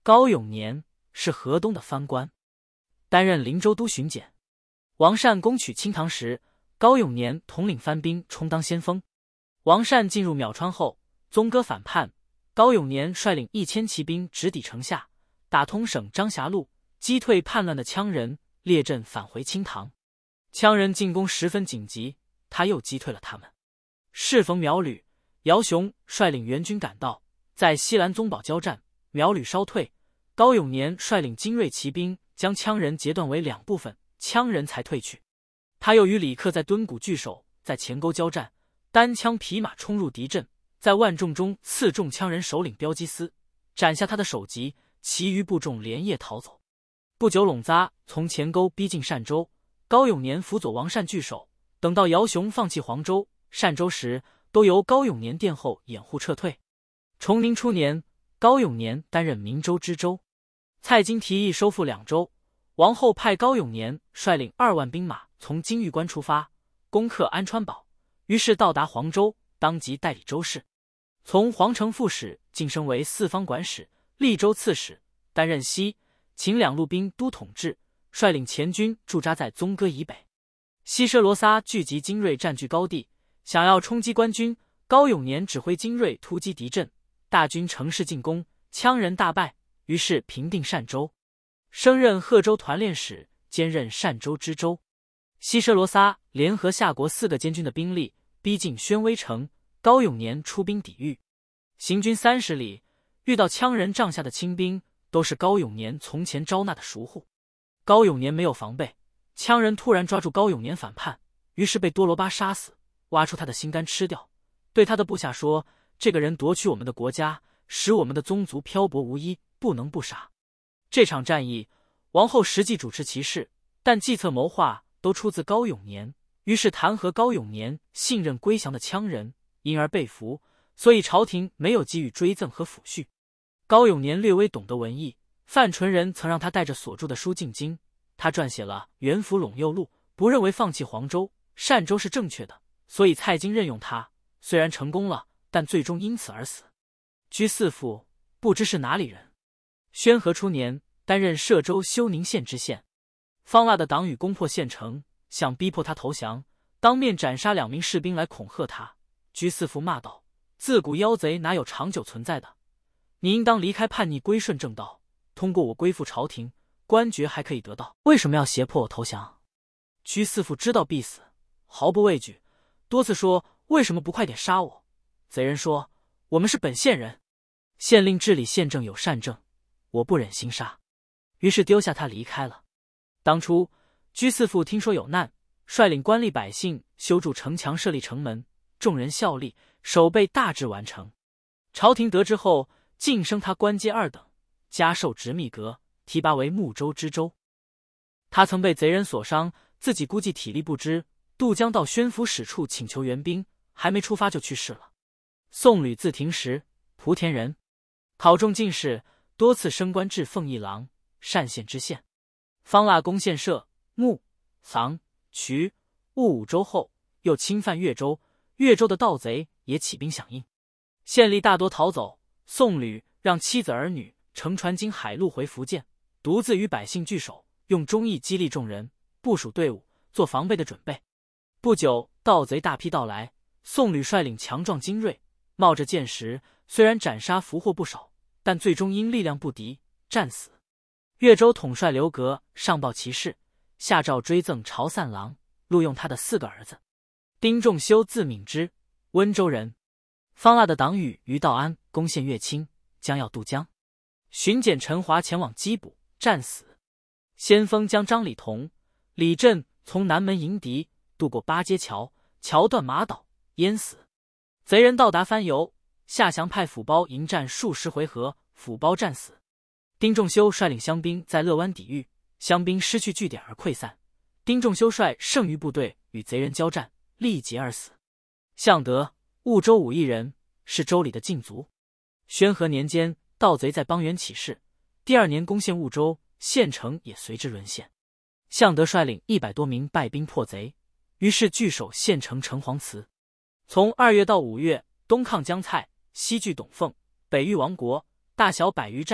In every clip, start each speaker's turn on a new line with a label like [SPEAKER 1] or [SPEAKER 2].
[SPEAKER 1] 高永年是河东的藩官，担任灵州都巡检。王善攻取清塘时，高永年统领藩兵充当先锋。王善进入淼川后，宗哥反叛，高永年率领1000骑兵直抵城下，打通省张峡路，击退叛乱的羌人，列阵返回清塘。羌人进攻十分紧急，他又击退了他们。适逢苗旅，姚雄率领援军赶到，在西兰宗堡交战，苗旅稍退，高永年率领精锐骑兵将羌人截断为2部分，羌人才退去。他又与李克在敦谷据守，在前沟交战，单枪匹马冲入敌阵，在万众中刺中羌人首领标基斯，斩下他的首级，其余部众连夜逃走。不久，陇扎从前沟逼近单州，高永年辅佐王善据守，等到姚雄放弃黄州、单州时，都由高永年殿后掩护撤退。崇宁初年，高永年担任明州知州。蔡京提议收复2州，王后派高永年率领2万兵马从金玉关出发，攻克安川堡，于是到达黄州，当即代理州事。从皇城副使晋升为四方管使、利州刺史，担任西、秦2路兵都统制，率领前军驻扎在宗哥以北。西奢罗撒聚集精锐，占据高地，想要冲击官军。高永年指挥精锐突击敌阵，大军乘势进攻，羌人大败，于是平定单州，升任贺州团练使，兼任单州知州。西奢罗撒联合夏国4个监军的兵力，逼近宣威城，高永年出兵抵御。行军30里，遇到羌人帐下的清兵，都是高永年从前招纳的熟户。高永年没有防备，羌人突然抓住高永年反叛，于是被多罗巴杀死，挖出他的心肝吃掉，对他的部下说：这个人夺取我们的国家，使我们的宗族漂泊无依，不能不杀。这场战役，王后实际主持其事，但计策谋划都出自高永年，于是弹劾高永年信任归降的羌人，因而被俘，所以朝廷没有给予追赠和抚恤。高永年略微懂得文艺，范纯仁曾让他带着所著的书进京，他撰写了《元符陇右录》，不认为放弃黄州、单州是正确的，所以蔡京任用他，虽然成功了，但最终因此而死。居四父不知是哪里人。宣和初年，担任歙州休宁县知县。方腊的党羽攻破县城，想逼迫他投降，当面斩杀2名士兵来恐吓他。居四父骂道：自古妖贼哪有长久存在的？你应当离开叛逆，归顺正道，通过我归附朝廷，官爵还可以得到，为什么要胁迫我投降？居四父知道必死，毫不畏惧，多次说为什么不快点杀我？贼人说：我们是本县人，县令治理县政有善政，我不忍心杀，于是丢下他离开了。当初居四父听说有难，率领官吏百姓修筑城墙，设立城门，众人效力，守备大致完成。朝廷得知后，晋升他官阶2等，加授直秘阁，提拔为睦州知州。他曾被贼人所伤，自己估计体力不支，渡江到宣府使处请求援兵，还没出发就去世了。宋吕字廷实，莆田人，考中进士，多次升官至奉义郎、单县知县。方腊攻陷歙、睦、藏、衢、婺5州后，又侵犯越州，越州的盗贼也起兵响应，县吏大多逃走。宋吕让妻子儿女乘船经海路回福建，独自与百姓聚守，用忠义激励众人，部署队伍，做防备的准备。不久，盗贼大批到来，宋吕率领强壮精锐，冒着箭石，虽然斩杀俘获不少，但最终因力量不敌，战死。越州统帅刘格上报其事，下诏追赠朝散郎，录用他的4个儿子。丁仲修字敏之，温州人。方腊的党羽于道安攻陷乐清，将要渡江，巡检陈华前往缉捕，战死。先锋将张李同、李振从南门迎敌，渡过八街桥，桥断马倒，淹死。贼人到达番禺，夏祥派府包迎战数十回合，府包战死。丁仲修率领乡兵在乐湾抵御，乡兵失去据点而溃散。丁仲修率剩余部队与贼人交战，力竭而死。向德，婺州武义人，是州里的禁卒。宣和年间，盗贼在邦原起事，第2年攻陷婺州，县城也随之沦陷。向德率领100多名败兵破贼，于是据守县城城隍祠。从2月到5月，东抗江蔡，西据董奉，北御王国，大小100余战，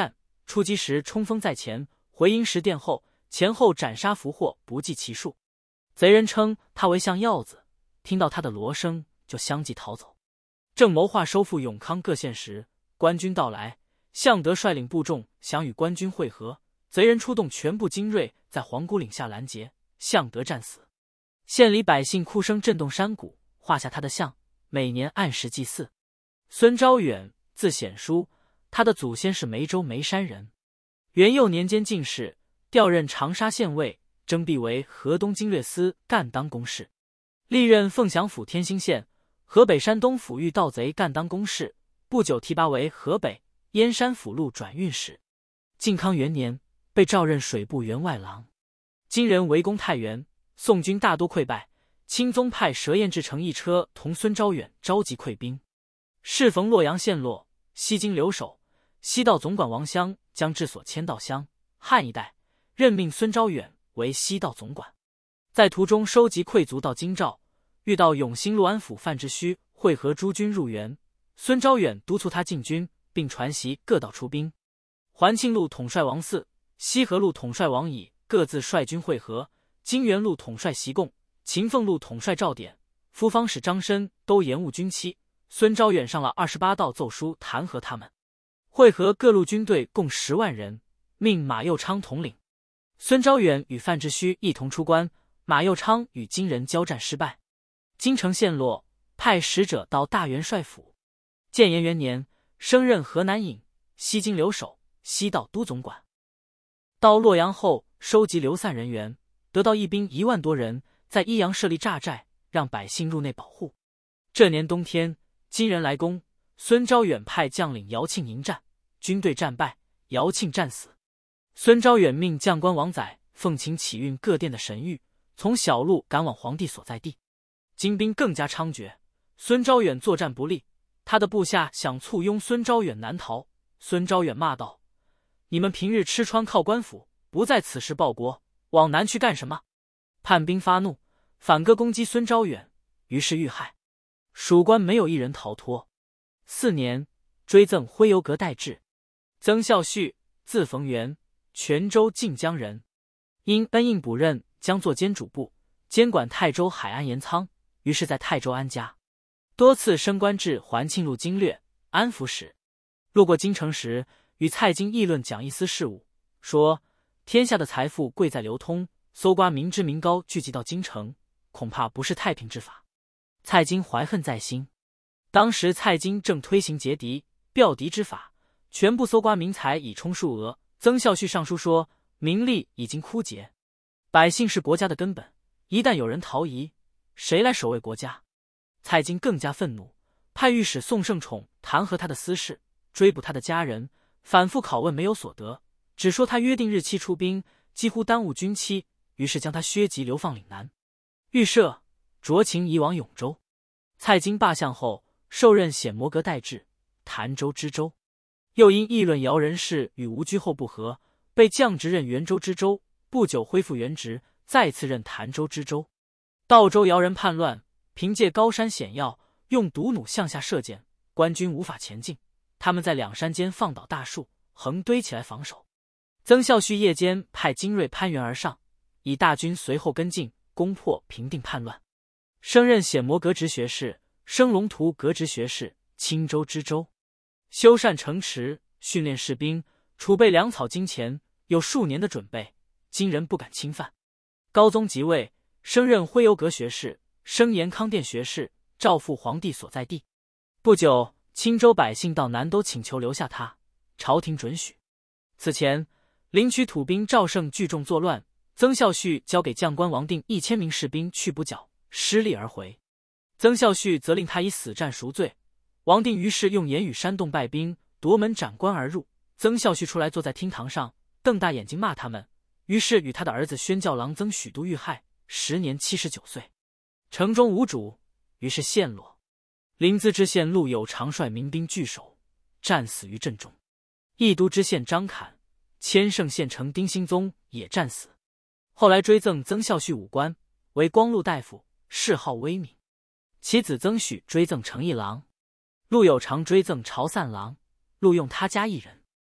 [SPEAKER 1] 出击时冲锋在前，回营时殿后，前后斩杀俘获不计其数。贼人称他为象鹞子，听到他的锣声就相继逃走。正谋划收复永康各县时，官军到来，向德率领部众想与官军会合，贼人出动全部精锐在黄谷岭下拦截，向德战死。县里百姓哭声震动山谷，画下他的像，每年按时祭祀。孙昭远，字显书，他的祖先是梅州梅山人。元佑年间进士，调任长沙县尉，征辟为河东经略司干当公事，历任凤翔府天兴县、河北山东府遇盗贼干当公事，不久提拔为河北、燕山府路转运使。靖康元年，被召任水部员外郎。金人围攻太原，宋军大多溃败，钦宗派佘彦志乘一车同孙昭远召集溃兵。适逢洛阳陷落，西京留守西道总管王襄将治所迁到襄汉一带，任命孙昭远为西道总管。在途中收集溃卒到京兆，遇到永兴陆安府范之虚会合诸军入援，孙昭远督促他进军，并传檄各道出兵。环庆路统帅王嗣、西河路统帅王乙各自率军会合，金元路统帅袭贡、秦凤路统帅赵典、夫方使张申都延误军期。孙昭远上了28道奏书弹劾他们。会合各路军队共10万人，命马右昌统领。孙昭远与范之虚一同出关，马右昌与金人交战失败，京城陷落，派使者到大元帅府。建炎元年，升任河南尹、西京留守、西道都总管。到洛阳后，收集流散人员，得到义兵1万多人，在益阳设立栅寨，让百姓入内保护。这年冬天，金人来攻，孙昭远派将领姚庆迎战，军队战败，姚庆战死。孙昭远命将官王载奉请启运各殿的神谕，从小路赶往皇帝所在地。金兵更加猖獗，孙昭远作战不利，他的部下想簇拥孙昭远南逃。孙昭远骂道：“你们平日吃穿靠官府，不在此时报国，往南去干什么？”叛兵发怒，反戈攻击孙昭远，于是遇害。蜀官没有一人逃脱。4年，追赠徽游阁代制。曾孝绪，字逢源，泉州晋江人，因恩应补任将作监主簿，监管泰州海安盐仓，于是在泰州安家。多次升官至环庆路经略、安抚使。路过京城时，与蔡京议论讲义司事务，说天下的财富贵在流通，搜刮民脂民膏聚集到京城，恐怕不是太平之法。蔡京怀恨在心。当时蔡京正推行劫敌、调敌之法，全部搜刮民财以充数额。曾孝绪上书说，民力已经枯竭，百姓是国家的根本，一旦有人逃移，谁来守卫国家？蔡京更加愤怒，派御史宋圣宠弹劾他的私事，追捕他的家人，反复拷问没有所得，只说他约定日期出兵，几乎耽误军期，于是将他削籍流放岭南。预设酌情移往永州。蔡京罢相后，受任显摩阁代制，潭州知州。又因议论姚人事与吴居后不和，被降职任元州知州，不久恢复原职，再次任潭州知州。道州姚人叛乱，凭借高山险要，用毒弩向下射箭，官军无法前进，他们在两山间放倒大树，横堆起来防守。曾孝绪夜间派精锐攀援而上，以大军随后跟进，攻破平定叛乱。升任显摩阁直学士、升龙图阁直学士、青州知州。修缮城池，训练士兵，储备粮草金钱，有数年的准备，金人不敢侵犯。高宗即位，升任徽游阁学士，升延康殿学士，诏赴皇帝所在地。不久，青州百姓到南都请求留下他，朝廷准许。此前，领取土兵赵胜聚众作乱，曾孝绪交给将官王定1000名士兵去补缴，失利而回。曾孝绪则令他以死战赎罪。王定于是用言语煽动败兵，夺门斩官而入。曾孝绪出来坐在厅堂上，瞪大眼睛骂他们，于是与他的儿子宣教郎曾许都遇害，时年79岁。城中无主，于是陷落。临淄知县陆有常率民兵据守，战死于阵中。益都知县张侃、千盛县丞丁兴宗也战死。后来追赠曾孝绪武官，为光禄大夫，谥号威敏。其子曾许追赠成义郎。陆有常追赠朝散郎，录用他家一人。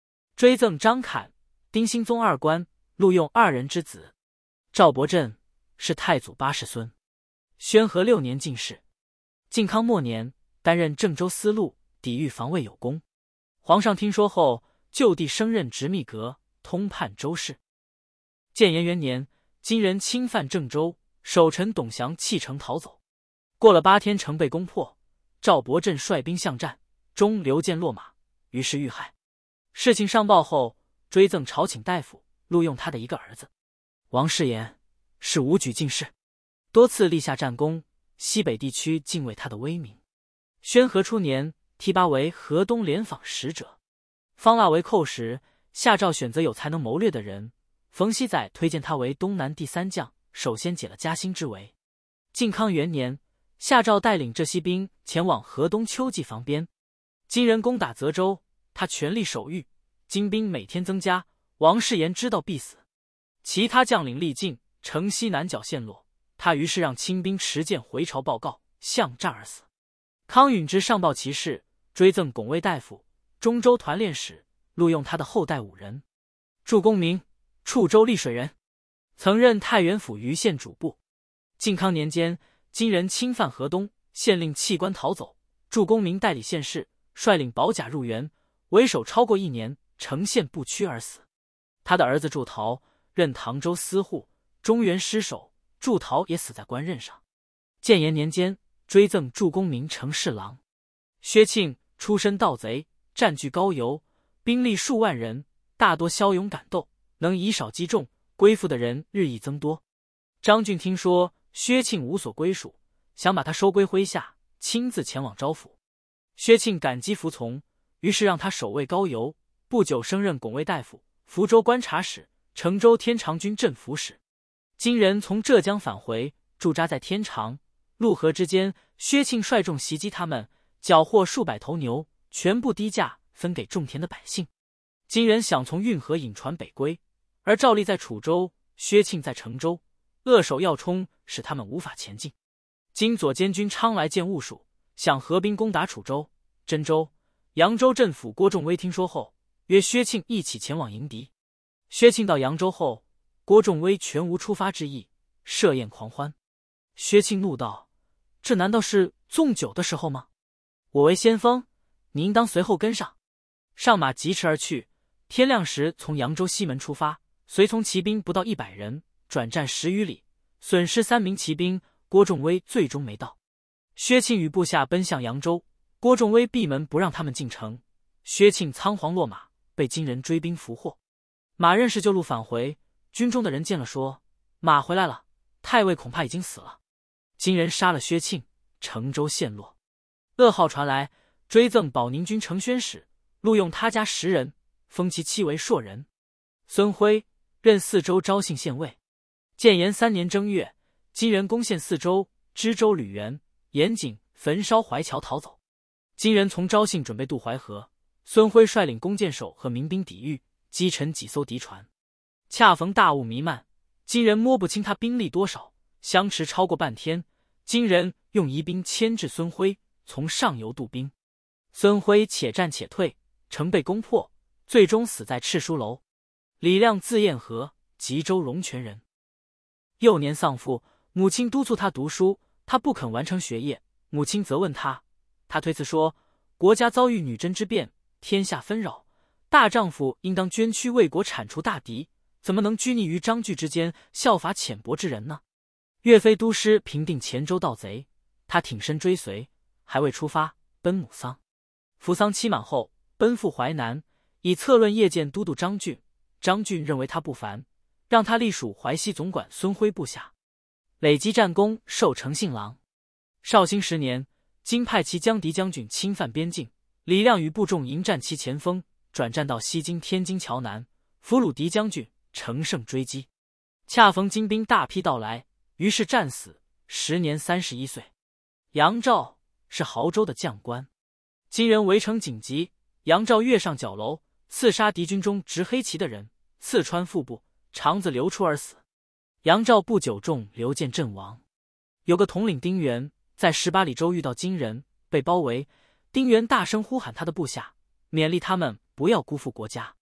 [SPEAKER 1] 追赠张侃、丁兴宗二官，录用2人之子。赵伯振是太祖8世孙。宣和6年进士。靖康末年，担任郑州司路，抵御防卫有功。皇上听说后，就地升任直秘阁，通判州事。建炎元年，金人侵犯郑州，守臣董祥弃城逃走。过了8天，城被攻破，赵伯振率兵相战，终刘建落马，于是遇害。事情上报后，追赠朝请大夫，录用他的一个儿子王世言，是武举进士，多次立下战功，西北地区敬畏他的威名。宣和初年，提拔为河东联访使者。方腊为寇时，下诏选择有才能谋略的人，冯熙载推荐他为东南第3将，首先解了嘉兴之围。靖康元年，下诏带领浙西兵前往河东秋季防边。金人攻打泽州，他全力守御，金兵每天增加，王世言知道必死。其他将领力尽，城西南角陷落，他于是让清兵持剑回朝报告，巷战而死。康允之上报其事，追赠拱卫大夫、中州团练使，录用他的后代5人。祝公明，处州溧水人，曾任太原府余县主簿。靖康年间，金人侵犯河东，县令弃官逃走，祝公明代理县事，率领保甲入园，为守超过1年，城陷不屈而死。他的儿子祝陶任唐州司户，中原失守，祝陶也死在官任上。建炎年间，追赠祝公明成侍郎。薛庆出身盗贼，占据高邮，兵力数万人，大多骁勇敢斗，能以少击众，归附的人日益增多。张俊听说薛庆无所归属，想把他收归麾下，亲自前往招抚。薛庆感激服从，于是让他守卫高邮，不久升任拱卫大夫、福州观察使、成州天长军镇抚使。金人从浙江返回，驻扎在天长、陆河之间，薛庆率众袭击他们，缴获数百头牛，全部低价分给种田的百姓。金人想从运河引船北归，而赵立在楚州，薛庆在成州，扼守要冲，使他们无法前进。金左监军昌来见兀术，想合兵攻打楚州、真州、扬州镇抚郭仲威听说后，约薛庆一起前往迎敌。薛庆到扬州后，郭仲威全无出发之意，设宴狂欢。薛庆怒道：“这难道是纵酒的时候吗？我为先锋，你应当随后跟上。”上马疾驰而去，天亮时从扬州西门出发，随从骑兵不到100人，转战10余里，损失3名骑兵，郭仲威最终没到。薛庆与部下奔向扬州，郭仲威闭门不让他们进城。薛庆仓皇落马，被金人追兵俘获。马任是旧路返回，军中的人见了说：“马回来了，太尉恐怕已经死了。”金人杀了薛庆，成州陷落。噩耗传来，追赠保宁军承宣使，录用他家10人，封其妻为硕人。孙辉任4州昭信县尉。建炎3年正月，金人攻陷4州、知州吕元、严谨焚烧淮桥逃走。金人从昭信准备渡淮河，孙辉率领弓箭手和民兵抵御，击沉几艘敌船。恰逢大雾弥漫，金人摸不清他兵力多少，相持超过半天。金人用疑兵牵制孙辉，从上游渡兵。孙辉且战且退，城被攻破，最终死在赤书楼。李亮字彦和，吉州龙泉人。幼年丧父，母亲督促他读书，他不肯完成学业，母亲责问他，他推辞说：“国家遭遇女真之变，天下纷扰，大丈夫应当捐躯为国，铲除大敌，怎么能拘泥于章句之间，效法浅薄之人呢？”岳飞督师平定黔州盗贼，他挺身追随，还未出发，奔母丧。扶丧期满后，奔赴淮南，以策论夜见都督张俊。张俊认为他不凡，让他隶属淮西总管孙辉部下，累积战功，授丞信郎。绍兴10年，金派其江敌将军侵犯边境，李亮与部众迎战其前锋，转战到西京天津桥南，俘虏敌将军，乘胜追击。恰逢金兵大批到来，于是战死，时年31岁。杨照是亳州的将官。金人围城紧急，杨照跃上角楼，刺杀敌军中执黑旗的人，刺穿腹部，肠子流出而死。杨照不久中刘建阵亡。有个统领丁原在18里州遇到金人，被包围，丁原大声呼喊他的部下，勉励他们不要辜负国家。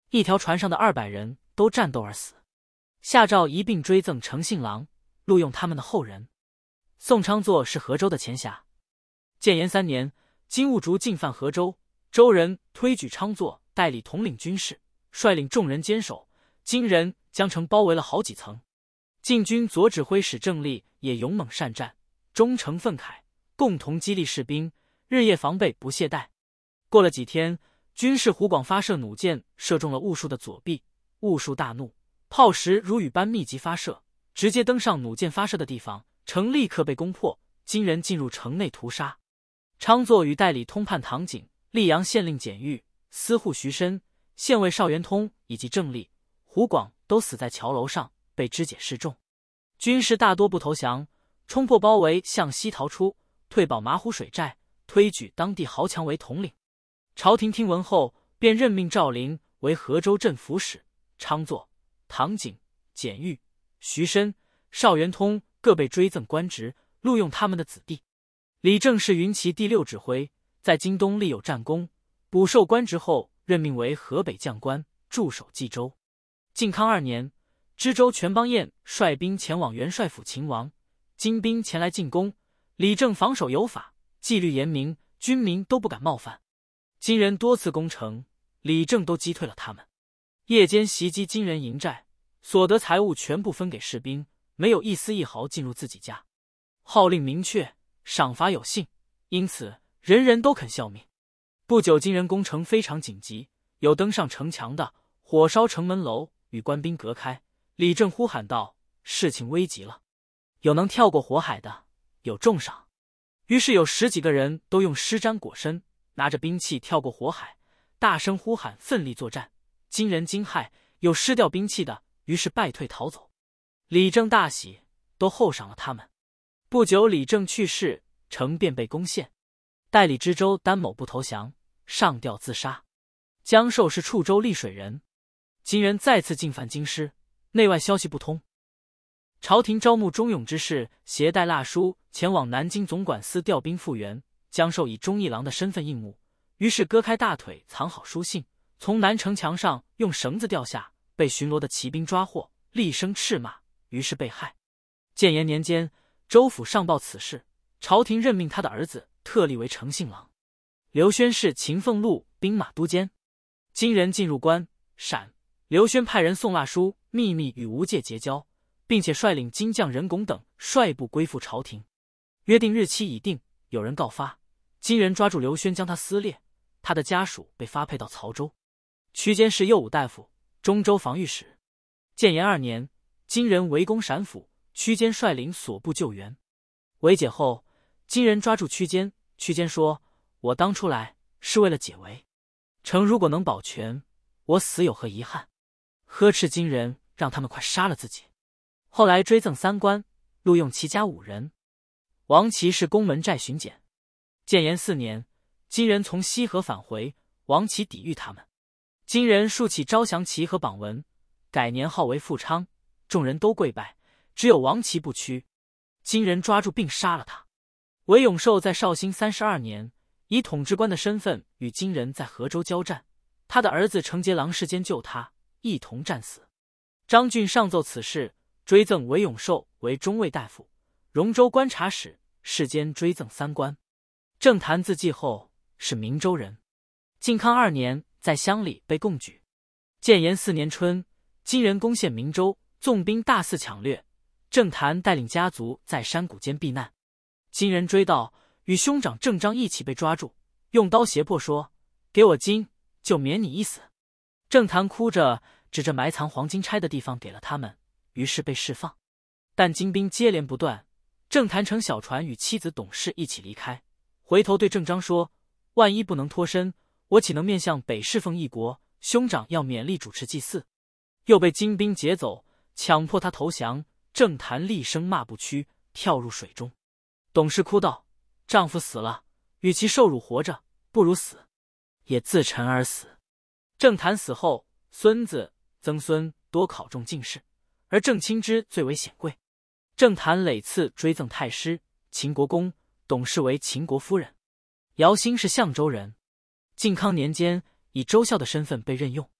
[SPEAKER 1] 一条船上的200人都战斗而死。下诏一并追赠诚信郎，录用他们的后人。宋昌祚是河州的前辖。建炎3年，金兀术进犯河州，州人推举昌祚代理统领军事，率领众人坚守。金人将城包围了好几层。晋军左指挥使郑立也勇猛善战，忠诚愤慨，共同激励士兵，日夜防备不懈怠。过了几天，军士胡广发射弩箭，射中了兀术的左臂。兀术大怒，炮石如雨般密集发射，直接登上弩箭发射的地方，城立刻被攻破。金人进入城内屠杀。昌祚与代理通判唐景、溧阳县令简玉、司户徐申、县尉邵元通以及郑立、胡广都死在桥楼上，被肢解示众。军士大多不投降，冲破包围向西逃出，退保马虎水寨，推举当地豪强为统领。朝廷听闻后，便任命赵林为河州镇抚使。昌祚、唐景、简玉、徐申、邵元通各被追赠官职，录用他们的子弟。李政是云骑第6指挥，在京东立有战功，补授官职后，任命为河北将官，驻守冀州。靖康2年，知州全邦彦率兵前往元帅府擒王，金兵前来进攻，李政防守有法，纪律严明，军民都不敢冒犯。金人多次攻城，李政都击退了他们。夜间袭击金人营寨，所得财物全部分给士兵，没有一丝一毫进入自己家。号令明确，赏罚有信，因此人人都肯效命。不久，金人攻城非常紧急，有登上城墙的，火烧城门楼，与官兵隔开。李政呼喊道：“事情危急了！有能跳过火海的，有重赏。”于是有10几个人都用湿毡裹身，拿着兵器跳过火海，大声呼喊，奋力作战。金人惊骇，有失掉兵器的，于是败退逃走。李政大喜，都厚赏了他们。不久，李政去世，城便被攻陷。代理知州丹某不投降，上吊自杀。江寿是处州溧水人。金人再次进犯京师，内外消息不通。朝廷招募忠勇之士，携带蜡书前往南京总管司调兵复员。江寿以忠义郎的身份应募，于是割开大腿，藏好书信，从南城墙上用绳子吊下，被巡逻的骑兵抓获，厉声斥骂，于是被害。建炎年间，州府上报此事，朝廷任命他的儿子特立为诚信郎。刘宣是秦凤路兵马都监。金人进入关陕，刘宣派人送蜡书，秘密与吴界结交，并且率领金将任拱等率部归附朝廷。约定日期已定，有人告发，金人抓住刘宣，将他撕裂，他的家属被发配到曹州。区间是右武大夫、中州防御使。建炎2年，金人围攻陕府，区间率领所部救援。围解后，金人抓住区间，区间说：“我当初来是为了解围，城如果能保全，我死有何遗憾？”呵斥金人，让他们快杀了自己。后来追赠3官，录用其家5人。王琦是宫门寨巡检。建炎4年，金人从西河返回，王琦抵御他们。金人竖起招降旗和榜文，改年号为富昌，众人都跪拜，只有王琦不屈。金人抓住并杀了他。韦永寿在绍兴32年，以统治官的身份与金人在河州交战，他的儿子承节郎世间救他，一同战死。张俊上奏此事，追赠韦永寿为中尉大夫、荣州观察使，世间追赠3官。郑谭自继后是明州人。靖康2年，在乡里被贡举。建炎4年春，金人攻陷明州，纵兵大肆抢掠，郑谭带领家族在山谷间避难。金人追到，与兄长郑章一起被抓住，用刀胁迫说：“给我金，就免你一死。”郑谭哭着指着埋藏黄金钗的地方给了他们，于是被释放。但金兵接连不断，郑谭乘小船与妻子董氏一起离开，回头对郑章说：“万一不能脱身，我岂能面向北侍奉一国？兄长要勉力主持祭祀。”又被金兵劫走，强迫他投降。郑谭厉声骂不屈，跳入水中。董氏哭道：“丈夫死了，与其受辱活着，不如死，也自沉而死。”郑谭死后，孙子、曾孙多考中进士，而郑钦之最为显贵。郑谭累次追赠太师、秦国公，董氏为秦国夫人。姚兴是象州人。靖康年间，以州校的身份被任用。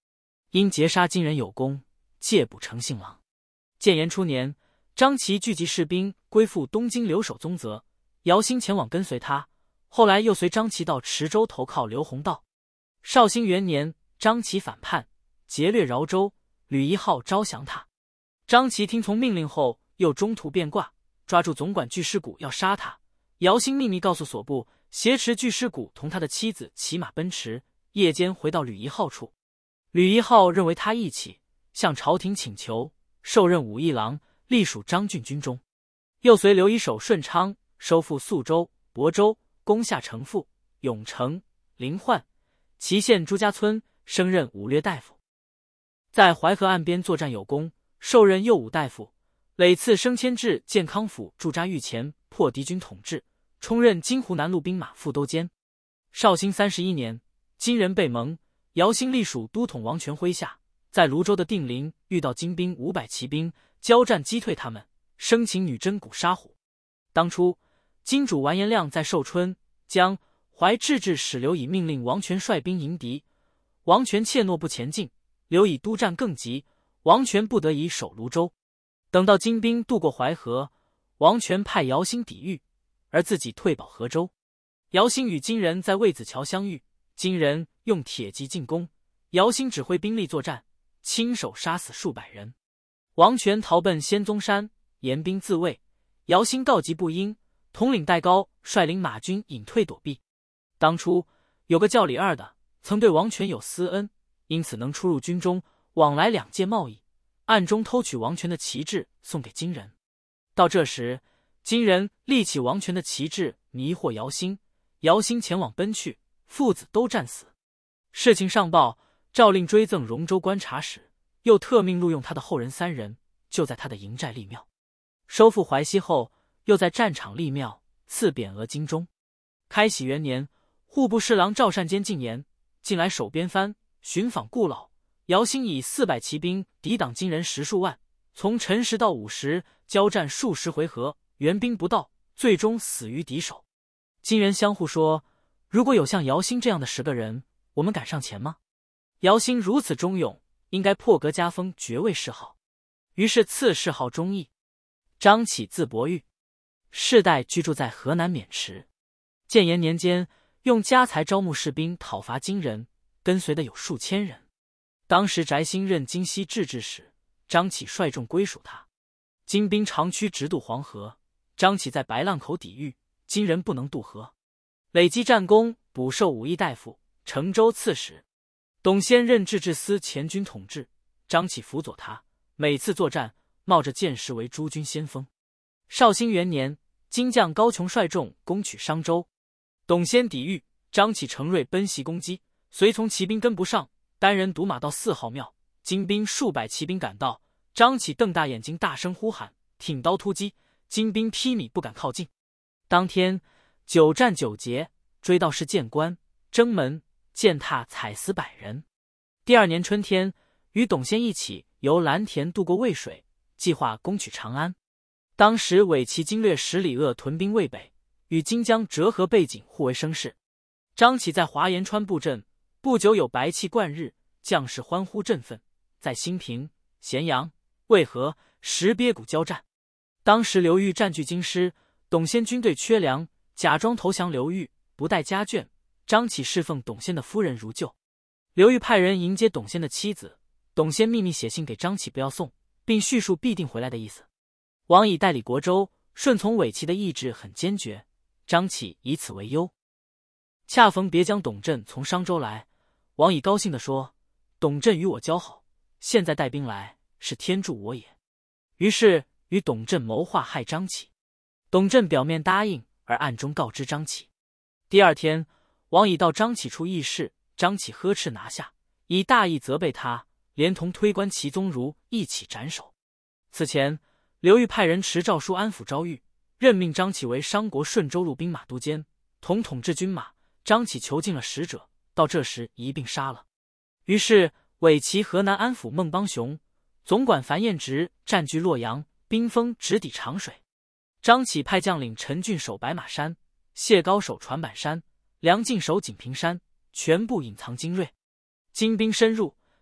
[SPEAKER 1] 因劫杀金人有功，戒补成姓郎。建炎初年，张齐聚集士兵归附东京留守宗泽，姚兴前往跟随他，后来又随张齐到池州投靠刘弘道。绍兴元年，张齐反叛，劫掠饶州，吕夷号招降他。张齐听从命令后，又中途变卦，抓住总管巨尸谷要杀他。姚兴秘密告诉所部，挟持巨尸谷同他的妻子骑马奔驰，夜间回到吕夷号处。吕夷号认为他义气，向朝廷请求授任武义郎，隶属张郡军中。又随刘夷守顺昌，收复宿州、亳州，攻下城父、永城、临焕，祁县朱家村，升任武略大夫。在淮河岸边作战有功，授任右武大夫。累次升迁至建康府驻扎御前，破敌军统治，充任金湖南路兵马副都监。绍兴31年，金人被蒙，姚兴隶属都统王权麾下，在泸州的定陵遇到金兵500骑兵，交战击退他们，生擒女真蛊杀虎。当初金主完颜亮在寿春、江、淮制置使刘以命令王权率兵迎敌，王权怯懦不前进，刘以督战更急，王权不得已守泸州。等到金兵渡过淮河，王权派姚兴抵御，而自己退保河州。姚兴与金人在魏子桥相遇，金人用铁骑进攻，姚兴指挥兵力作战，亲手杀死数百人。王权逃奔仙踪山，严兵自卫。姚兴告急不应，统领戴高率领马军隐退躲避。当初有个叫李二的，曾对王权有私恩，因此能出入军中，往来两界贸易，暗中偷取王权的旗帜送给金人。到这时，金人立起王权的旗帜，迷惑姚兴，姚兴前往奔去，父子都战死。事情上报，诏令追赠荣州观察使，又特命录用他的后人3人，就在他的营寨立庙。收复淮西后，又在战场立庙，赐匾额京中。开禧元年，户部侍郎赵善坚进言，近来守边藩，寻访故老。姚兴以400骑兵抵挡金人10数万，从辰时到午时，交战数十回合，援兵不到，最终死于敌手。金人相互说，如果有像姚兴这样的10个人，我们敢上前吗？姚兴如此忠勇，应该破格加封爵位谥号。于是赐谥号忠义。张启字伯玉，世代居住在河南渑池。建炎年间，用家财招募士兵讨伐金人，跟随的有数千人。当时翟兴任京西制置使，张启率众归属他。金兵长驱直渡黄河，张启在白浪口抵御，金人不能渡河，累积战功，补授武义大夫、成州刺史。董先任制置司前军统制，张启辅佐他，每次作战冒着箭石为诸军先锋。绍兴元年，金将高琼率众攻取商州，董先抵御，张启乘锐奔袭攻击，随从骑兵跟不上，单人独马到4号庙，金兵数百骑兵赶到，张启瞪大眼睛大声呼喊，挺刀突击，金兵披靡不敢靠近。当天久战久捷，追到是剑关、征门、践踏踩死100人。第2年春天，与董先一起由蓝田渡过渭水，计划攻取长安。当时伪齐经略使李鄂屯兵渭北，与金将折河背景互为声势。张启在华严川布阵，不久有白气贯日，将士欢呼振奋，在兴平、咸阳、渭河、石鳖谷交战。当时刘裕占据京师，董先军队缺粮，假装投降刘裕，不带家眷。张启侍奉董先的夫人如旧。刘裕派人迎接董先的妻子，董先秘密写信给张启不要送，并叙述必定回来的意思。王以代理国州，顺从伪齐的意志很坚决，张启以此为忧。恰逢别将董振从商州来，王以高兴地说，董振与我交好，现在带兵来，是天助我也。于是与董振谋划害张启。董振表面答应，而暗中告知张启。第2天，王以到张启处议事，张启呵斥拿下，以大义责备他，连同推官齐宗儒一起斩首。此前，刘裕派人持诏书安抚昭裕，任命张启为商国顺州路兵马都监，同统治军马。张启囚禁了使者，到这时一并杀了。于是伪齐河南安抚孟邦雄，总管樊彦直占据洛阳，兵锋直抵长水。张启派将领陈俊守白马山，谢高守船板山，梁进守锦屏山，全部隐藏精锐。金兵深入，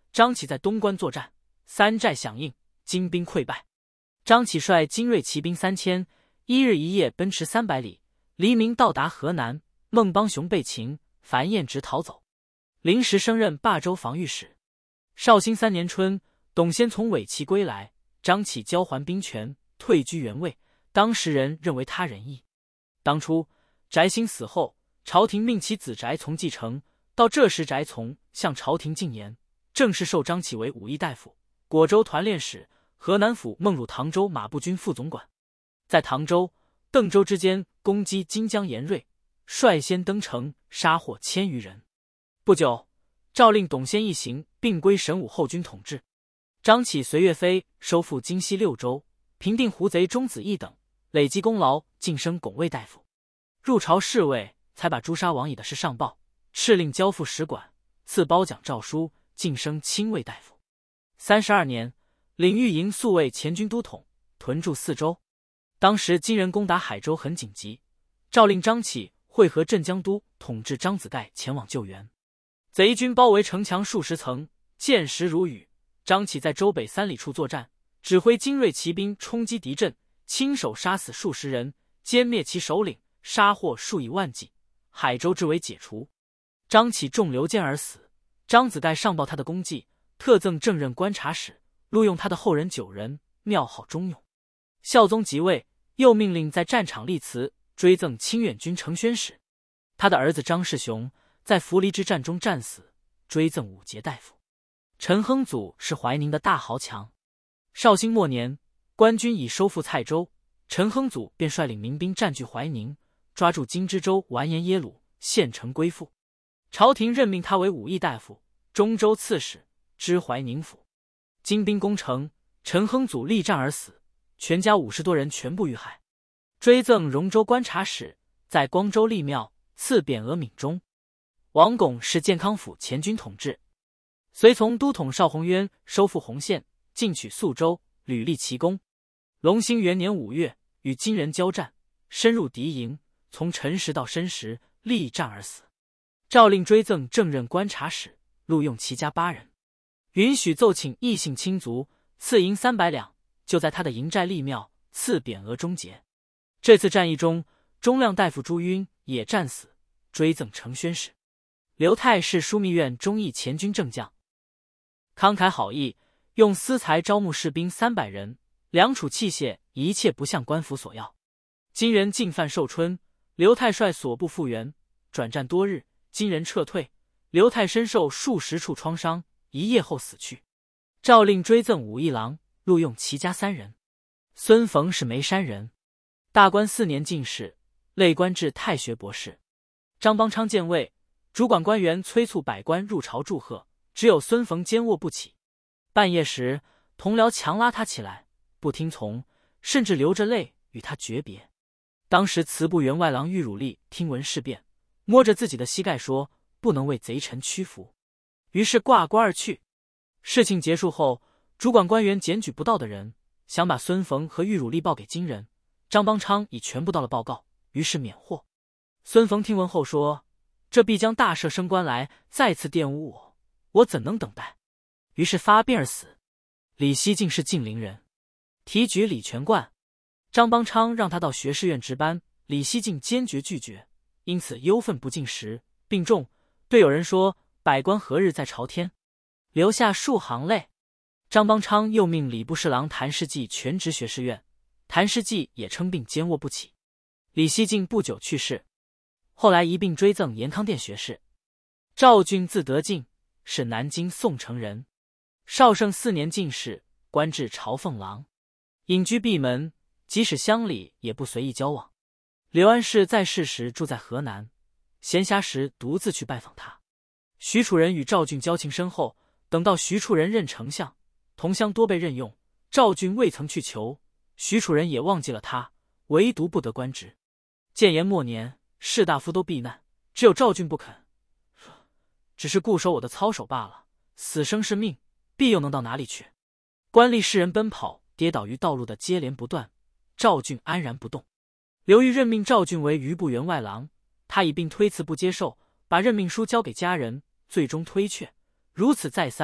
[SPEAKER 1] 张启在东关作战，三寨响应，金兵溃败。张启率精锐骑兵3000，一日一夜奔驰300里，黎明到达河南。孟邦雄被擒，樊彦直逃走，临时升任霸州防御使。绍兴3年春，董先从伪齐归来，张启交还兵权，退居原位。当时人认为他仁义。当初翟兴死后，朝廷命其子翟从继承，到这时翟从向朝廷进言，正式授张启为武义大夫、果州团练使、河南府孟汝唐州马步军副总管。在唐州、邓州之间攻击荆江严锐，率先登城，杀获1000余人。不久，诏令董先一行并归神武后军统治。张启随岳飞收复荆西6州，平定胡贼钟子义等，累积功劳，晋升拱卫大夫。入朝侍卫，才把诛杀王乙的事上报，敕令交付使馆，赐褒奖诏书，晋升亲卫大夫。32年，领御营宿卫前军都统，屯驻4州。当时金人攻打海州很紧急，诏令张启会合镇江都统治张子盖前往救援。贼军包围城墙数十层，箭石如雨。张启在州北3里处作战，指挥精锐骑兵冲击敌阵，亲手杀死数十人，歼灭其首领，杀获数以万计，海州之围解除。张启中流箭而死。张子盖上报他的功绩，特赠正任观察使，录用他的后人9人，庙号忠勇。孝宗即位，又命令在战场立祠，追赠清远军承宣使。他的儿子张世雄在涪陵之战中战死，追赠武节大夫。陈亨祖是怀宁的大豪强。绍兴末年，官军已收复蔡州，陈亨祖便率领民兵占据怀宁，抓住金之州完颜耶鲁，献城归附。朝廷任命他为武义大夫、中州刺史，知怀宁府。金兵攻城，陈亨祖力战而死，全家50多人全部遇害。追赠荣州观察使，在光州立庙，赐匾额闽中。王拱是建康府前军统治，随从都统邵宏渊收复洪县，进取宿州，屡立奇功。隆兴元年5月，与金人交战，深入敌营，从辰时到申时，力战而死。诏令追赠正任观察使，录用其家8人，允许奏请异姓亲族，赐银300两，就在他的营寨立庙，赐匾额忠节。这次战役中，中亮大夫朱晕也战死，追赠承宣使。刘泰是枢密院忠义前军正将，慷慨好义，用私财招募士兵300人，粮储器械一切不向官府索要。金人进犯寿春，刘泰率所部复原，转战多日，金人撤退，刘泰身受数十处创伤，一夜后死去。诏令追赠武义郎，录用其家3人。孙逢是眉山人，大观4年进士，累官至太学博士。张邦昌见魏，主管官员催促百官入朝祝贺，只有孙逢坚卧不起。半夜时，同僚强拉他起来，不听从，甚至流着泪与他诀别。当时祠部员外郎玉汝立听闻事变，摸着自己的膝盖说：“不能为贼臣屈服。”于是挂冠而去。事情结束后，主管官员检举不到的人，想把孙逢和玉汝立报给金人。张邦昌已全部到了报告，于是免获。孙逢听闻后说：“这必将大赦升官来，再次玷污我，我怎能等待？”于是发病而死。李希敬是晋陵人，提举李全冠。张邦昌让他到学士院值班，李希敬坚决拒绝，因此忧愤不进食，病重，对友人说：“百官何日再朝天？”留下数行泪。张邦昌又命礼部侍郎谭世济全职学士院，谭世济也称病坚卧不起。李希敬不久去世，后来一并追赠延康殿学士。赵俊字德进，是南京宋城人，绍圣4年进士，官至朝奉郎，隐居闭门，即使乡里也不随意交往。刘安世在世时住在河南，闲暇时独自去拜访他。许楚人与赵俊交情深厚，等到许楚人任丞相，同乡多被任用，赵俊未曾去求，许楚人也忘记了他，唯独不得官职。建炎末年，士大夫都避难，只有赵俊不肯，说：“只是固守我的操守罢了，死生是命，必又能到哪里去？”官吏士人奔跑，跌倒于道路的接连不断，赵俊安然不动。刘裕任命赵俊为余部员外郎，他一并推辞不接受，把任命书交给家人，最终推却。如此再三，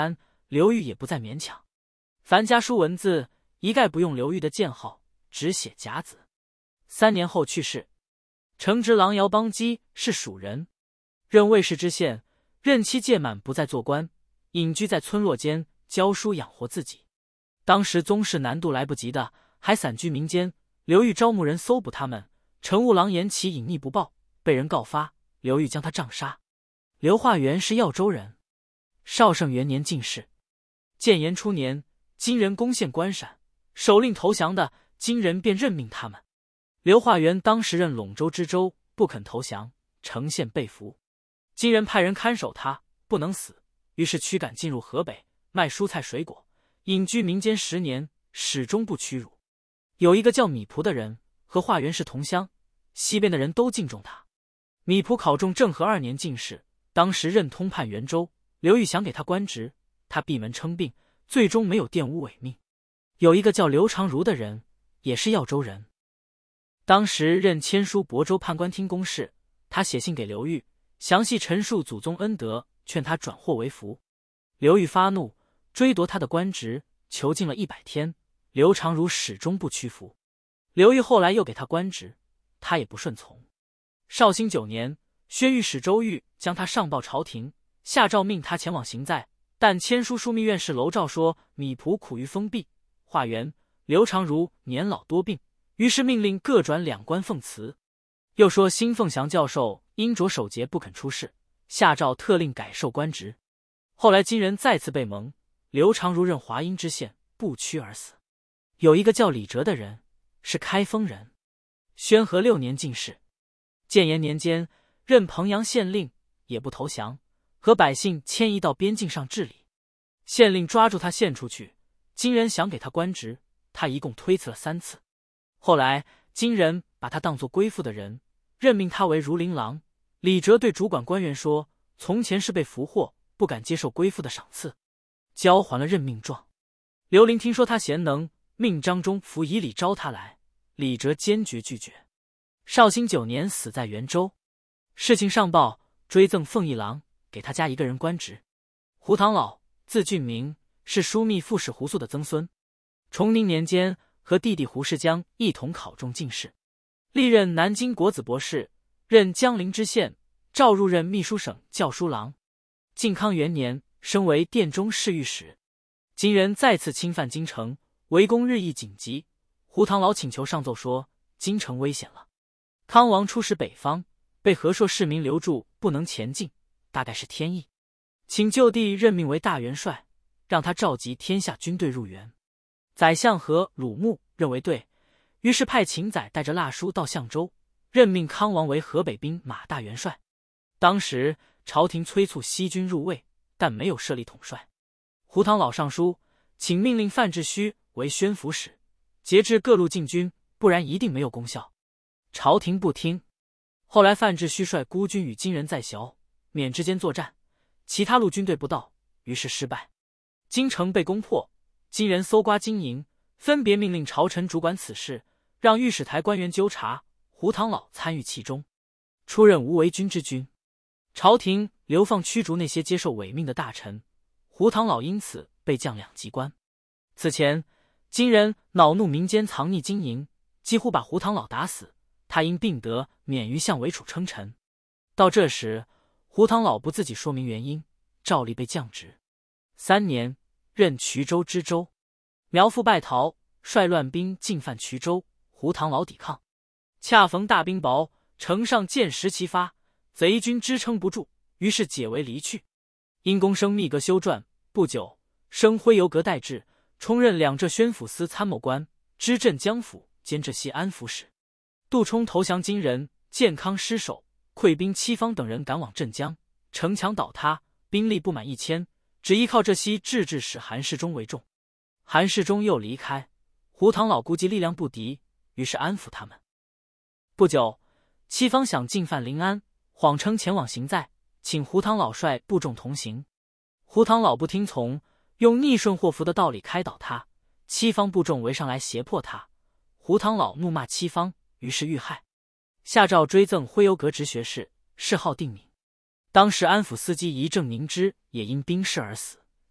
[SPEAKER 1] 刘裕也不再勉强。凡家书文字，一概不用刘裕的建号，只写甲子。3年后去世。承直郎姚邦基是蜀人，任尉氏知县，任期届满不再做官，隐居在村落间教书养活自己。当时宗室南渡来不及的，还散居民间。刘裕招募人搜捕他们，乘务郎严其隐匿不报，被人告发，刘裕将他杖杀。刘化元是耀州人，绍圣元年进士。建炎初年，金人攻陷关陕，首令投降的金人便任命他们。刘化元当时任陇州知州，不肯投降，呈现被俘。金人派人看守他，不能死，于是驱赶进入河北，卖蔬菜水果，隐居民间10年，始终不屈辱。有一个叫米仆的人，和化元是同乡，西边的人都敬重他。米仆考中政和2年进士，当时任通判元州。刘裕想给他官职，他闭门称病，最终没有玷污伪命。有一个叫刘长儒的人，也是耀州人，当时任签书亳州判官厅公事。他写信给刘裕，详细陈述祖宗恩德，劝他转祸为福。刘裕发怒，追夺他的官职，囚禁了100天。刘长儒始终不屈服。刘裕后来又给他官职，他也不顺从。绍兴9年，宣御史周瑜将他上报朝廷，下诏命他前往行在，但签书枢密院士娄照说米仆苦于封闭，化元、刘长儒年老多病，于是命令各转2官奉辞。又说辛凤祥教授因着守节不肯出仕，下诏特令改授官职。后来金人再次被蒙，刘长儒任华阴知县，不屈而死。有一个叫李哲的人，是开封人，宣和6年进士。建炎年间任彭阳县令，也不投降，和百姓迁移到边境上治理。县令抓住他献出去，金人想给他官职，他一共推辞了3次。后来金人把他当作归附的人，任命他为儒林郎。李哲对主管官员说，从前是被俘获，不敢接受归附的赏赐，交还了任命状。刘林听说他贤能，命张忠辅以礼招他来，李哲坚决拒绝。绍兴9年死在元州。事情上报，追赠奉义郎，给他加一个人官职。胡唐老，字俊明，是枢密副使胡素的曾孙。崇宁年间，和弟弟胡世江一同考中进士，历任南京国子博士，任江陵知县，召入任秘书省校书郎。靖康元年，升为殿中侍御史。金人再次侵犯京城，围攻日益紧急。胡唐老请求上奏说，京城危险了。康王出使北方，被和硕市民留住，不能前进，大概是天意，请就地任命为大元帅，让他召集天下军队入援。宰相和鲁木认为对，于是派秦宰带着蜡书到相州，任命康王为河北兵马大元帅。当时朝廷催促西军入魏，但没有设立统帅。胡唐老上书，请命令范志虚为宣抚使，节制各路禁军，不然一定没有功效。朝廷不听。后来范志虚率孤军与金人在萧、缅之间作战，其他路军队不到，于是失败。京城被攻破，金人搜刮金银，分别命令朝臣主管此事，让御史台官员纠察，胡唐老参与其中，出任无为军之君。朝廷流放驱逐那些接受伪命的大臣，胡唐老因此被降2级官。此前金人恼怒民间藏匿金银，几乎把胡唐老打死，他因病得免于向韦楚称臣。到这时胡唐老不自己说明原因，照例被降职。3年，任衢州知州。苗父败逃，率乱兵进犯衢州，胡唐老抵抗，恰逢大冰雹，城上箭石齐发，贼军支撑不住，于是解围离去。因公升密阁修撰，不久升徽游阁代制，充任两浙宣抚司参谋官，知镇江府兼浙西安抚使。杜充投降金人，建康失守，溃兵七方等人赶往镇江，城墙倒塌，兵力不满1000，只依靠浙西制置使韩世忠为重。韩世忠又离开，胡唐老估计力量不敌，于是安抚他们。不久，七方想进犯临安，谎称前往行在，请胡唐老率部众同行。胡唐老不听从，用逆顺祸福的道理开导他，七方部众围上来胁迫他。胡唐老怒骂七方，于是遇害，下诏追赠徽游阁直学士，谥号定敏。当时安抚司机一郑凝之也因兵事而死，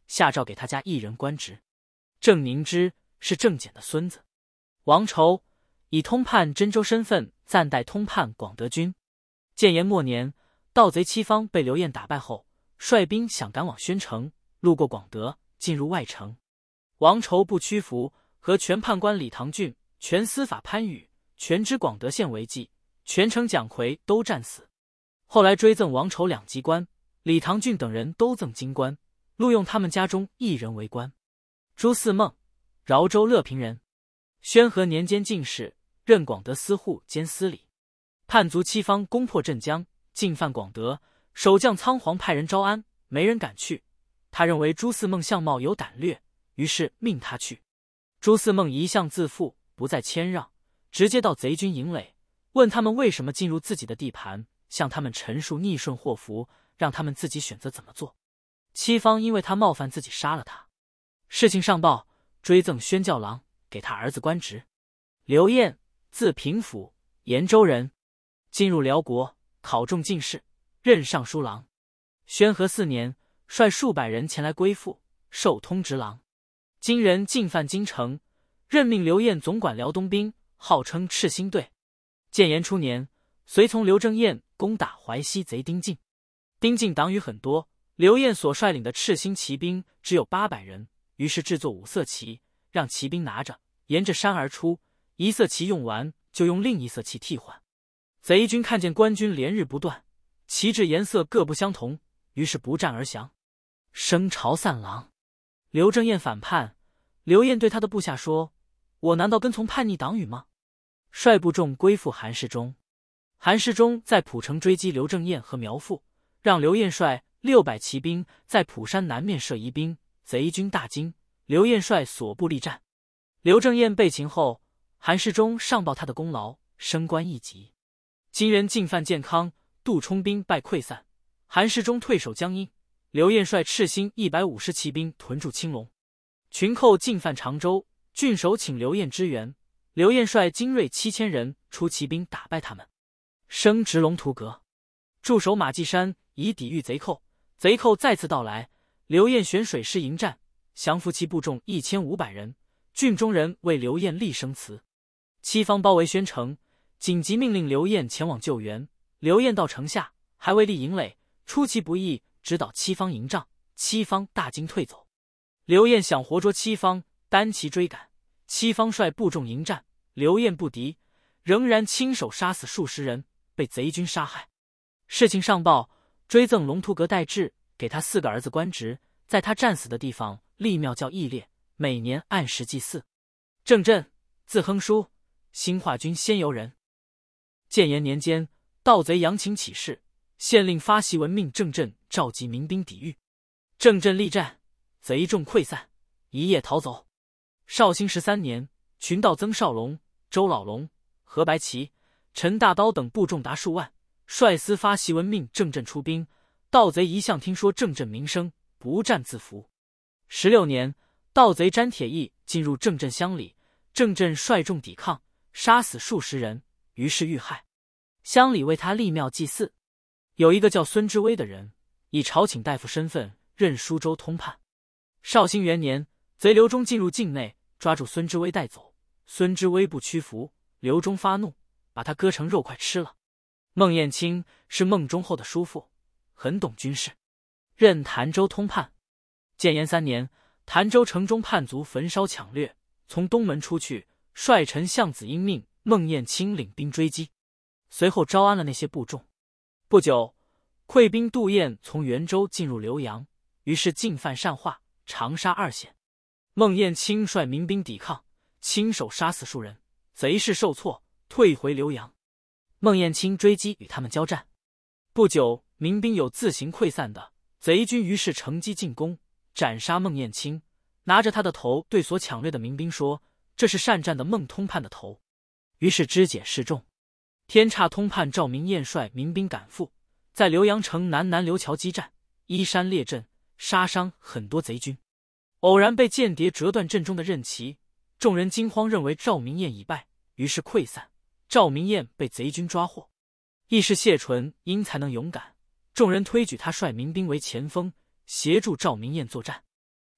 [SPEAKER 1] 下诏给他家一人官职。郑凝之是郑简的孙子。王仇以通判真州身份暂代通判广德军。建炎末年，盗贼七方被刘晏打败后，率兵想赶往宣城，路过广德，进入外城。王仇不屈服，和全判官李唐俊、全司法潘宇、全知广德县为计，全城蒋奎都战死。后来追赠王仇2级官，李唐俊等人都赠京官，录用他们家中一人为官。朱嗣孟，饶州乐平人，宣和年间进士，任广德司户兼司礼。叛族七方攻破镇江，进犯广德，守将仓皇派人招安，没人敢去。他认为朱嗣孟相貌有胆略，于是命他去。朱嗣孟一向自负，不再谦让，直接到贼军营垒，问他们为什么进入自己的地盘，向他们陈述逆顺祸福，让他们自己选择怎么做。七方因为他冒犯自己，杀了他。事情上报，追赠宣教郎，给他儿子官职。刘晏，字平府，延州人，进入辽国，考中进士，任尚书郎。宣和4年，率数百人前来归附，授通直郎。金人进犯京城，任命刘晏总管辽东兵，号称赤心队。建炎初年，随从刘正彦攻打淮西贼丁进。丁进党羽很多，刘晏所率领的赤心骑兵只有800人，于是制作5色旗，让骑兵拿着，沿着山而出，一色旗用完，就用另一色旗替换。贼军看见官军连日不断，旗帜颜色各不相同，于是不战而降。升朝散郎。刘正彦反叛，刘晏对他的部下说：“我难道跟从叛逆党羽吗？”率部众归附韩世忠。韩世忠在蒲城追击刘正彦和苗阜，让刘晏率600骑兵在蒲山南面设疑兵，贼军大惊，刘晏率所部力战。刘正彦被擒后，韩世忠上报他的功劳，升官1级。金人进犯建康，杜充兵败溃散，韩世忠退守江阴，刘晏率赤心150骑兵屯驻青龙。群寇进犯常州，郡守请刘晏支援，刘晏率精锐7000人出骑兵打败他们。升直龙图阁，驻守马驥山以抵御贼寇。贼寇再次到来，刘晏选水师迎战，降服其部众1500人，郡中人为刘晏立生祠。七方包围宣城，紧急命令刘晏前往救援。刘晏到城下，还未立营垒，出其不意，直捣七方营帐，七方大惊退走。刘晏想活捉七方，单骑追赶，七方率部众迎战，刘晏不敌，仍然亲手杀死数十人，被贼军杀害。事情上报，追赠龙图阁代志，给他4个儿子官职，在他战死的地方立庙叫义烈，每年按时祭祀。郑振，字亨书，兴化军仙游人。建炎年间，盗贼杨秦起事，县令发檄文命郑振召集民兵抵御。郑振力战，贼众溃散，一夜逃走。绍兴13年，群盗曾少龙、周老龙、何白旗、陈大刀等部众达数万，率司发檄文命郑振出兵。盗贼一向听说郑振名声，不战自服。16年，盗贼詹铁义进入郑振乡里，郑振率众抵抗，杀死数十人，于是遇害。乡里为他立庙祭祀。有一个叫孙之威的人，以朝请大夫身份任舒州通判。绍兴元年，贼刘忠进入境内，抓住孙之威带走。孙之威不屈服，刘忠发怒，把他割成肉块吃了。孟彦卿是孟忠厚的叔父，很懂军事，任潭州通判。建炎3年，潭州城中叛族焚烧抢掠，从东门出去，率臣向子英命孟彦卿领兵追击，随后招安了那些部众。不久，溃兵杜彦从元州进入浏阳，于是进犯善化、长沙2县。孟彦卿率民兵抵抗，亲手杀死数人，贼势受挫，退回浏阳。孟彦卿追击与他们交战，不久，民兵有自行溃散的，贼军于是乘机进攻，斩杀孟彦卿，拿着他的头对所抢掠的民兵说：“这是善战的孟通判的头。”于是肢解示众。天岔通判赵明彦率民兵赶赴，在浏阳城南刘桥激战，依山列阵，杀伤很多贼军。偶然被间谍折断阵中的刃旗，众人惊慌，认为赵明彦已败，于是溃散。赵明彦被贼军抓获。义士谢纯因才能勇敢，众人推举他率民兵为前锋，协助赵明彦作战。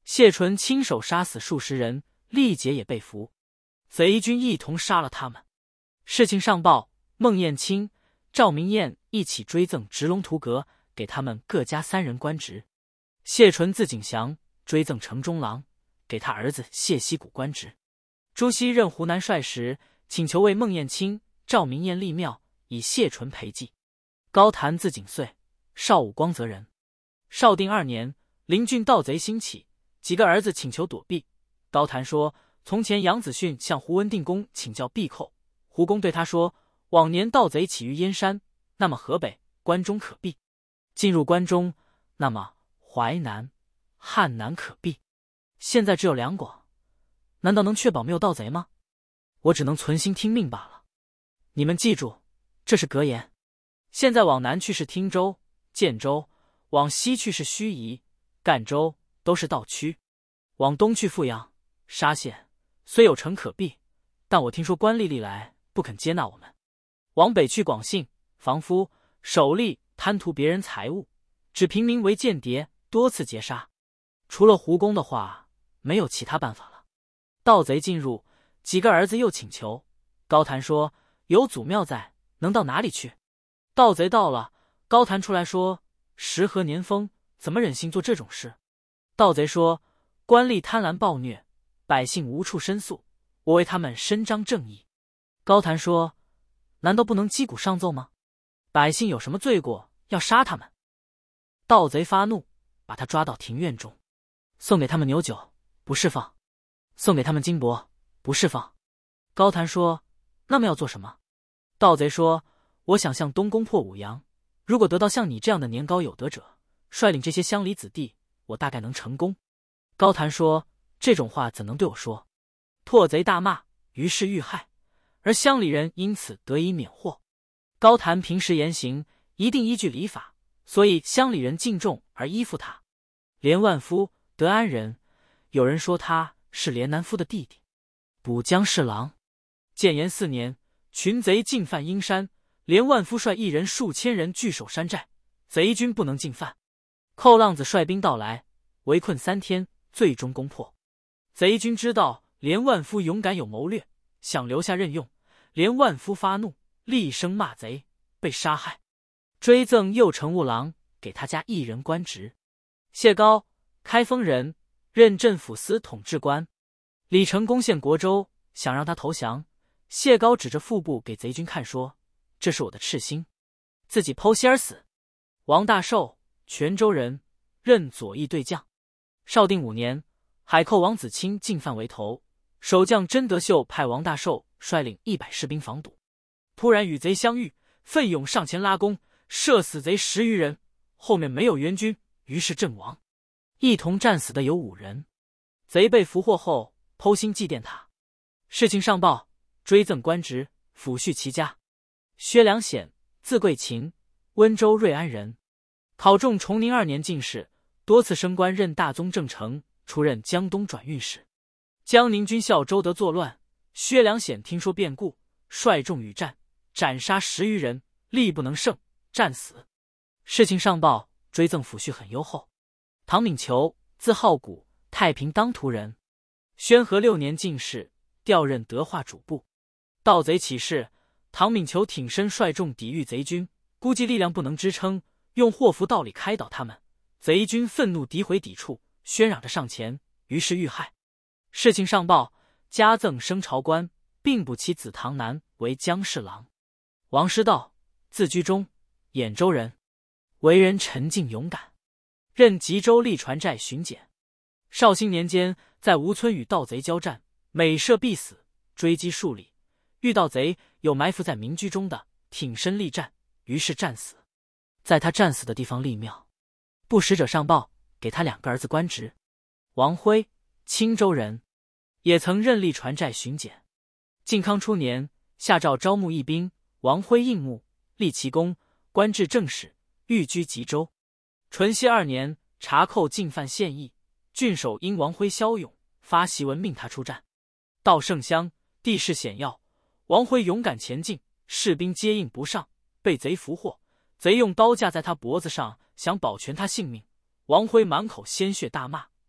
[SPEAKER 1] 谢纯亲手杀死数十人，力竭也被俘，贼军一同杀了他们。事情上报，孟彦卿、赵明彦一起追赠直龙图阁，给他们各加3人官职。谢纯字景祥，追赠城中郎，给他儿子谢希古官职。朱熹任湖南帅时，请求为孟彦卿、赵明彦立庙，以谢纯陪祭。高谭字景遂，少武光泽人。绍定2年，临郡盗贼兴起，几个儿子请求躲避。高谭说，从前杨子训向胡文定公请教避寇，胡公对他说，往年盗贼起于燕山，那么河北、关中可避；进入关中，那么淮南、汉南可避。现在只有两广，难道能确保没有盗贼吗？我只能存心听命罢了。你们记住，这是格言。现在往南去是汀州、建州，往西去是盱眙、赣州，都是盗区。往东去阜阳、沙县，虽有城可避，但我听说官吏历来不肯接纳我们。往北去广信、防夫、首吏贪图别人财物，指平民为间谍，多次劫杀。除了胡公的话，没有其他办法了。盗贼进入，几个儿子又请求。高谭说，有祖庙在，能到哪里去？盗贼到了，高谭出来说，时和年丰，怎么忍心做这种事？盗贼说，官吏贪婪暴虐，百姓无处申诉，我为他们伸张正义。高谭说，难道不能击鼓上奏吗？百姓有什么罪过，要杀他们？盗贼发怒，把他抓到庭院中，送给他们牛酒，不释放；送给他们金帛，不释放。高谭说，那么要做什么？盗贼说，我想向东攻破武阳，如果得到像你这样的年高有德者，率领这些乡里子弟，我大概能成功。高谭说，这种话怎能对我说？拓贼大骂，于是遇害，而乡里人因此得以免祸。高谭平时言行一定依据礼法，所以乡里人敬重而依附他。连万夫，德安人，有人说他是连南夫的弟弟。补江侍郎。建炎4年，群贼进犯阴山，连万夫率一人数千人据守山寨，贼军不能进犯。寇浪子率兵到来，围困3天，最终攻破。贼军知道连万夫勇敢有谋略，想留下任用，连万夫发怒，厉声骂贼，被杀害。追赠右丞务郎，给他家1人官职。谢高，开封人，任镇抚司统制官。李成攻陷国州，想让他投降，谢高指着腹部给贼军看，说，这是我的赤心，自己剖析而死。王大寿，泉州人，任左翼对将。绍定5年，海寇王子钦进犯围头，守将甄德秀派王大寿率领100士兵防堵，突然与贼相遇，奋勇上前拉弓，射死贼10余人，后面没有援军，于是阵亡。一同战死的有5人。贼被俘获后，剖心祭奠他。事情上报，追赠官职，抚恤其家。薛良显，字贵勤，温州瑞安人，考中崇宁2年进士，多次升官，任大宗正丞，出任江东转运使。江宁军校周德作乱，薛良显听说变故，率众与战，斩杀10余人，力不能胜，战死。事情上报，追赠抚恤很优厚。唐敏求，字浩古，太平当涂人。宣和6年进士，调任德化主簿。盗贼起事，唐敏求挺身率众抵御贼军，估计力量不能支撑，用祸福道理开导他们。贼军愤怒诋毁抵触，喧嚷着上前，于是遇害。事情上报，加赠升朝官，并补其子唐南为江侍郎。王师道，字居中，兖州人，为人沉静勇敢，任吉州利船寨巡检。绍兴年间，在吴村与盗贼交战，每射必死，追击数里，遇到贼有埋伏在民居中的，挺身力战，于是战死。在他战死的地方立庙。不使者上报，给他2个儿子官职。王辉，青州人，也曾任利船寨巡检。靖康初年，下诏招募义兵，王辉应募，立其功，官至正使，寓居吉州。淳熙2年，查寇进犯县邑，郡守因王辉骁勇，发檄文命他出战。到盛乡，地势险要，王辉勇敢前进，士兵接应不上，被贼俘获。贼用刀架在他脖子上，想保全他性命。王辉满口鲜血，大骂，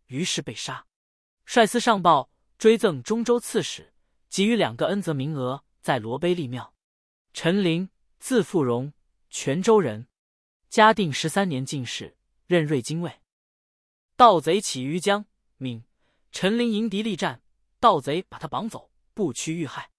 [SPEAKER 1] 于是被杀。帅司上报，追赠中州刺史，给予2个恩泽名额，在罗碑立庙。陈琳，字富荣，泉州人，嘉定13年进士，任瑞京尉。盗贼起于江，闽陈琳迎敌力战，盗贼把他绑走，不屈遇害。